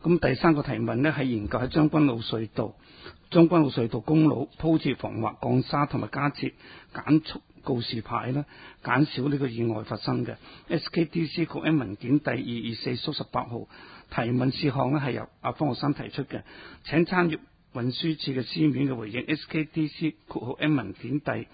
咁第三個提問呢，係研究喺將軍澳隧道公路鋪設防滑鋼沙同埋加設減速告示牌呢，減少呢個意外發生嘅。SKDC 局 M 文件第2224/18號提問事項呢，係由方學生提出嘅，請參閱運輸署嘅書面嘅回應。SKDC 局 M 文件第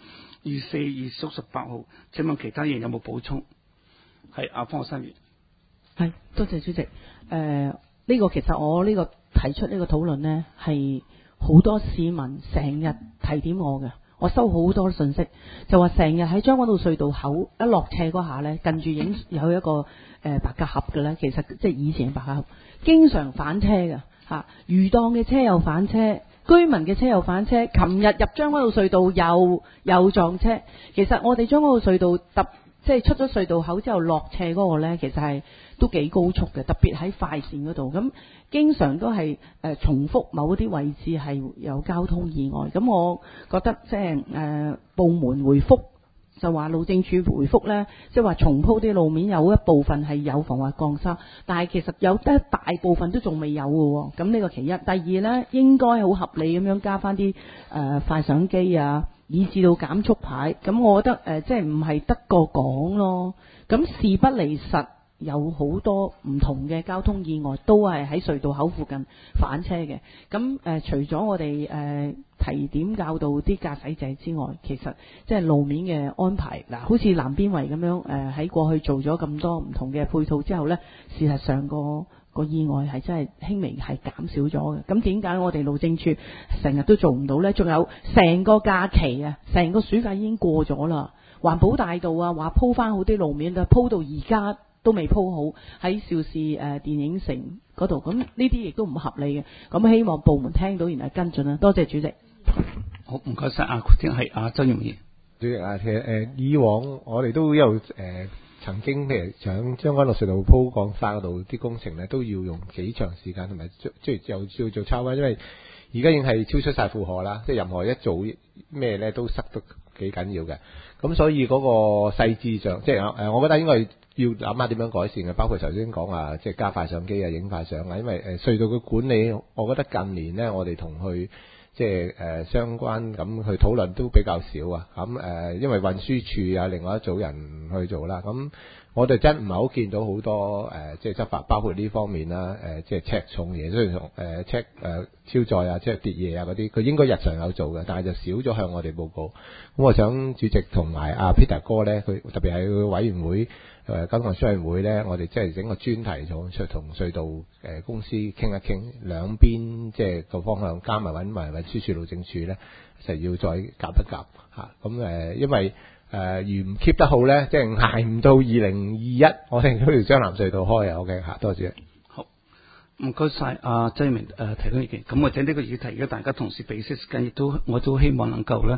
2424/18號，請問其他人有冇補充？係方學生。 係，多謝主席。呢個其實我呢個提出呢個討論呢，係好多市民成日提點我嘅，我收好多信息，就話成日喺將軍澳隧道口一落斜嗰下呢，近住有一個白鴿盒嘅呢，其實即係以前嘅白鴿盒，經常反車嘅嚇，魚檔嘅車又反車，居民嘅車又反車，琴日入將軍澳隧道又撞車。其實我哋將軍澳隧道即係出咗隧道口之後落斜嗰個呢，其實係都幾高速嘅，特別喺快線嗰度，咁經常都係重複某啲位置係有交通意外。咁我覺得即係部門回覆就話路政署回覆呢，即係話重鋪啲路面有一部分係有防滑鋼沙，但係其實有得大部分都仲未有嘅。咁呢個其一，第二呢，應該好合理咁樣加翻啲快相機啊，以至到減速牌。咁我覺得即係唔係得個講咯。咁事不離實，有好多唔同嘅交通意外都係喺隧道口附近反車嘅。咁除咗我哋提點教導啲駕駛者之外，其實即係路面嘅安排嗱，好似南邊圍咁樣喺過去做咗咁多唔同嘅配套之後呢，事實上個意外係真係輕微係減少咗嘅。咁點解我哋路政處成日都做唔到呢？仲有成個假期啊，成個暑假已經過咗啦。環保大道啊，話鋪翻好啲路面，但鋪到而家都未鋪好，喺邵氏電影城嗰度。咁呢啲亦都唔合理嘅。咁希望部門聽到然後跟進啦。多謝主席。 好，唔該晒。係周耀明。 主席其實以往我哋都有曾經譬如想將軍澳隧道鋪鋼沙嗰度啲工程咧，都要用幾長時間，同埋即係又要做抄翻，因為而家已經係超出晒負荷啦，即係任何一做咩咧都塞得幾緊要嘅。咁所以嗰個細緻上，即係我覺得應該要諗下點樣改善嘅，包括頭先講話即係加快相機啊、影快相啊，因為隧道嘅管理，我覺得近年咧我哋同佢即係相關咁去討論都比較少啊。咁因為運輸署有另外一組人去做啦，咁我哋真唔係好見到好多即係執法，包括呢方面啦，即係尺重嘢，雖然check 超載啊，即係跌嘢啊嗰啲，佢應該日常有做嘅，但係就少咗向我哋報告。咁我想主席同埋阿 Peter 哥咧，佢特別係委員會金融商業會咧，我哋即係整個專題出同隧道公司傾一傾，兩邊即係個方向加埋揾埋運輸署路政署咧，就要再夾一夾嚇。咁因為如唔 keep 得好咧，即係捱唔到2021，我哋都要將南隧道開啊。OK 嚇，多謝。 好，唔該晒周明提供意見。咁或者呢個議題，而家大家同事俾些時間，我都希望能夠咧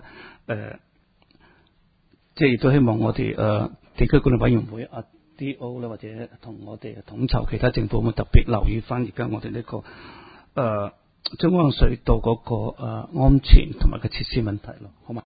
即係亦都希望我哋地區管理委員會DO 咧，或者同我哋統籌其他政府，特別留意翻而家我哋呢個將軍澳隧道嗰個安全同埋個設施問題咯，好嘛？